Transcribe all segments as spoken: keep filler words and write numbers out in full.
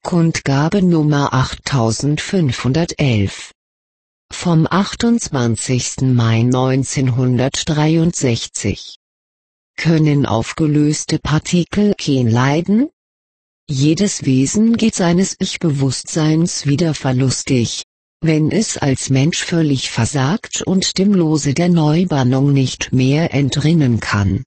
Kundgabe Nummer achttausendfünfhundertelf. Vom achtundzwanzigsten Mai neunzehnhundertdreiundsechzig. Können aufgelöste Partikel kein leiden? Jedes Wesen geht seines Ich-Bewusstseins wieder verlustig, wenn es als Mensch völlig versagt und dem Lose der Neubannung nicht mehr entrinnen kann.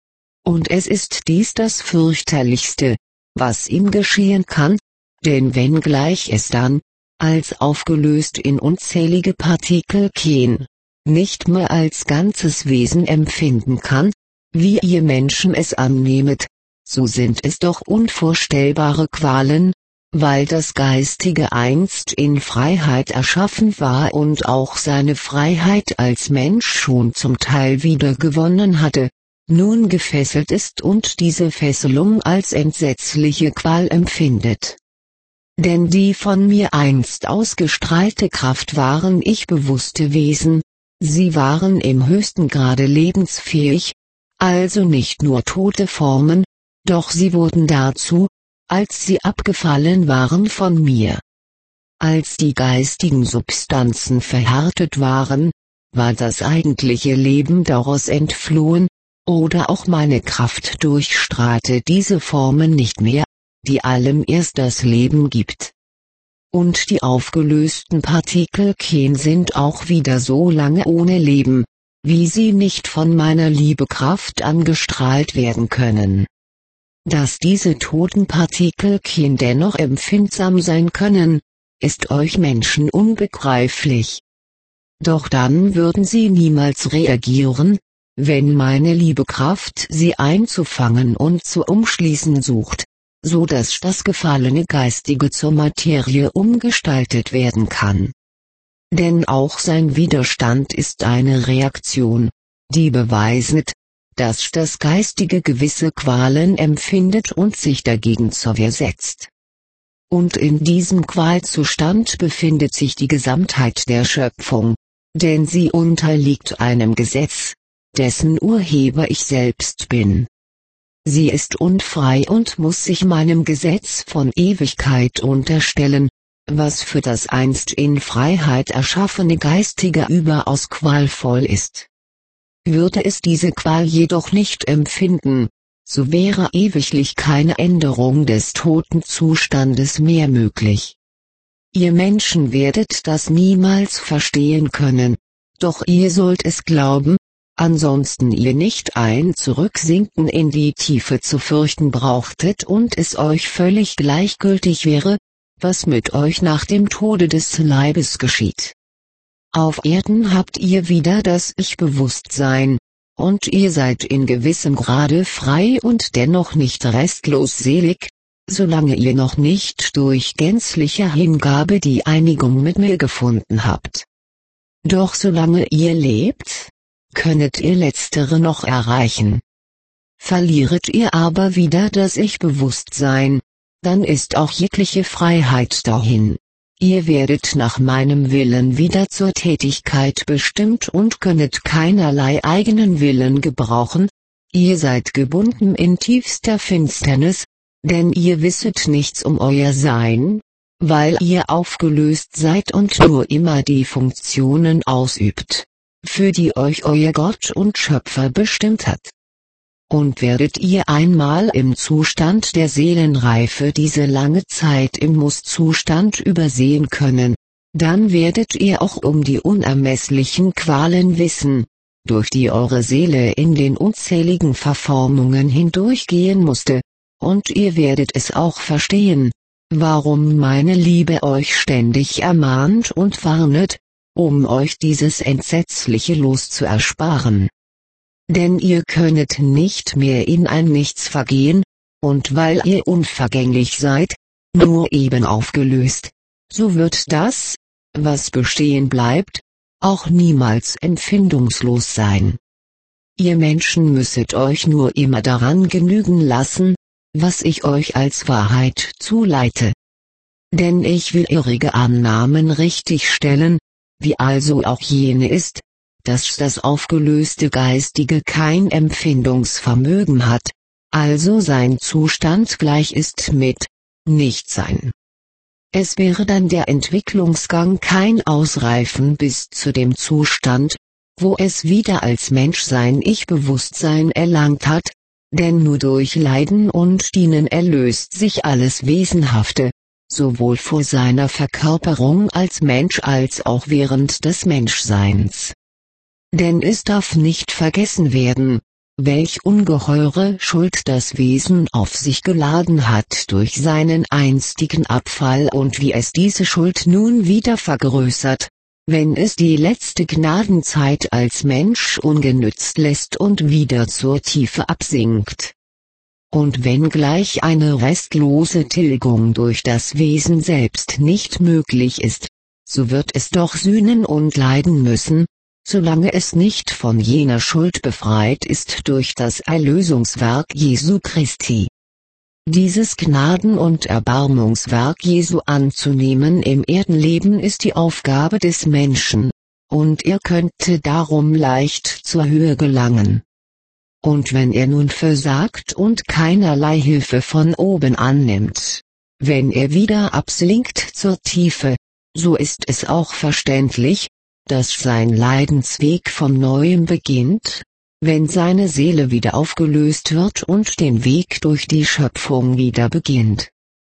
Und es ist dies das Fürchterlichste, was ihm geschehen kann, denn wenngleich es dann, als aufgelöst in unzählige Partikel kein, nicht mehr als ganzes Wesen empfinden kann, wie ihr Menschen es annehmet, so sind es doch unvorstellbare Qualen, weil das Geistige einst in Freiheit erschaffen war und auch seine Freiheit als Mensch schon zum Teil wiedergewonnen hatte, nun gefesselt ist und diese Fesselung als entsetzliche Qual empfindet. Denn die von mir einst ausgestrahlte Kraft waren ich-bewusste Wesen, sie waren im höchsten Grade lebensfähig, also nicht nur tote Formen, doch sie wurden dazu, als sie abgefallen waren von mir. Als die geistigen Substanzen verhärtet waren, war das eigentliche Leben daraus entflohen, oder auch meine Kraft durchstrahlte diese Formen nicht mehr, die allem erst das Leben gibt. Und die aufgelösten Partikel kein sind auch wieder so lange ohne Leben, wie sie nicht von meiner Liebekraft angestrahlt werden können. Dass diese toten Partikel kein dennoch empfindsam sein können, ist euch Menschen unbegreiflich. Doch dann würden sie niemals reagieren, wenn meine Liebekraft sie einzufangen und zu umschließen sucht, so dass das gefallene Geistige zur Materie umgestaltet werden kann. Denn auch sein Widerstand ist eine Reaktion, die beweiset, dass das Geistige gewisse Qualen empfindet und sich dagegen zur Wehr setzt. Und in diesem Qualzustand befindet sich die Gesamtheit der Schöpfung, denn sie unterliegt einem Gesetz, dessen Urheber ich selbst bin. Sie ist unfrei und muss sich meinem Gesetz von Ewigkeit unterstellen, was für das einst in Freiheit erschaffene Geistige überaus qualvoll ist. Würde es diese Qual jedoch nicht empfinden, so wäre ewiglich keine Änderung des toten Zustandes mehr möglich. Ihr Menschen werdet das niemals verstehen können, doch ihr sollt es glauben, ansonsten ihr nicht ein Zurücksinken in die Tiefe zu fürchten brauchtet und es euch völlig gleichgültig wäre, was mit euch nach dem Tode des Leibes geschieht. Auf Erden habt ihr wieder das Ich-Bewusstsein, und ihr seid in gewissem Grade frei und dennoch nicht restlos selig, solange ihr noch nicht durch gänzliche Hingabe die Einigung mit mir gefunden habt. Doch solange ihr lebt, könnet ihr letztere noch erreichen. Verlieret ihr aber wieder das Ich-Bewusstsein, dann ist auch jegliche Freiheit dahin. Ihr werdet nach meinem Willen wieder zur Tätigkeit bestimmt und könnet keinerlei eigenen Willen gebrauchen, ihr seid gebunden in tiefster Finsternis, denn ihr wisset nichts um euer Sein, weil ihr aufgelöst seid und nur immer die Funktionen ausübt, für die euch euer Gott und Schöpfer bestimmt hat. Und werdet ihr einmal im Zustand der Seelenreife diese lange Zeit im Muss-Zustand übersehen können, dann werdet ihr auch um die unermesslichen Qualen wissen, durch die eure Seele in den unzähligen Verformungen hindurchgehen musste, und ihr werdet es auch verstehen, warum meine Liebe euch ständig ermahnt und warnet, um euch dieses entsetzliche Los zu ersparen. Denn ihr könnet nicht mehr in ein Nichts vergehen, und weil ihr unvergänglich seid, nur eben aufgelöst, so wird das, was bestehen bleibt, auch niemals empfindungslos sein. Ihr Menschen müsset euch nur immer daran genügen lassen, was ich euch als Wahrheit zuleite. Denn ich will irrige Annahmen richtigstellen, wie also auch jene ist, dass das aufgelöste Geistige kein Empfindungsvermögen hat, also sein Zustand gleich ist mit Nichtsein. Es wäre dann der Entwicklungsgang kein Ausreifen bis zu dem Zustand, wo es wieder als Mensch sein Ich-Bewusstsein erlangt hat, denn nur durch Leiden und Dienen erlöst sich alles Wesenhafte, sowohl vor seiner Verkörperung als Mensch als auch während des Menschseins. Denn es darf nicht vergessen werden, welch ungeheure Schuld das Wesen auf sich geladen hat durch seinen einstigen Abfall und wie es diese Schuld nun wieder vergrößert, wenn es die letzte Gnadenzeit als Mensch ungenützt lässt und wieder zur Tiefe absinkt. Und wenngleich eine restlose Tilgung durch das Wesen selbst nicht möglich ist, so wird es doch sühnen und leiden müssen, solange es nicht von jener Schuld befreit ist durch das Erlösungswerk Jesu Christi. Dieses Gnaden- und Erbarmungswerk Jesu anzunehmen im Erdenleben ist die Aufgabe des Menschen, und er könnte darum leicht zur Höhe gelangen. Und wenn er nun versagt und keinerlei Hilfe von oben annimmt, wenn er wieder absinkt zur Tiefe, so ist es auch verständlich, dass sein Leidensweg von neuem beginnt, wenn seine Seele wieder aufgelöst wird und den Weg durch die Schöpfung wieder beginnt.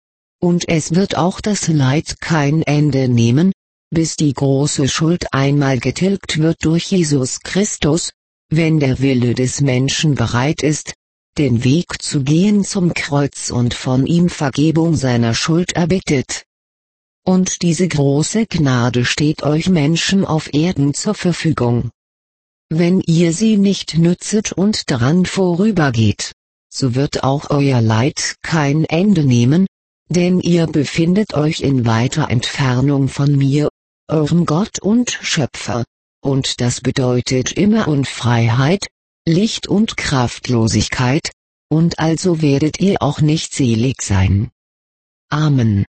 Und es wird auch das Leid kein Ende nehmen, bis die große Schuld einmal getilgt wird durch Jesus Christus, wenn der Wille des Menschen bereit ist, den Weg zu gehen zum Kreuz und von ihm Vergebung seiner Schuld erbittet. Und diese große Gnade steht euch Menschen auf Erden zur Verfügung. Wenn ihr sie nicht nützet und daran vorübergeht, so wird auch euer Leid kein Ende nehmen, denn ihr befindet euch in weiter Entfernung von mir, eurem Gott und Schöpfer, und das bedeutet immer Unfreiheit, Licht und Kraftlosigkeit, und also werdet ihr auch nicht selig sein. Amen.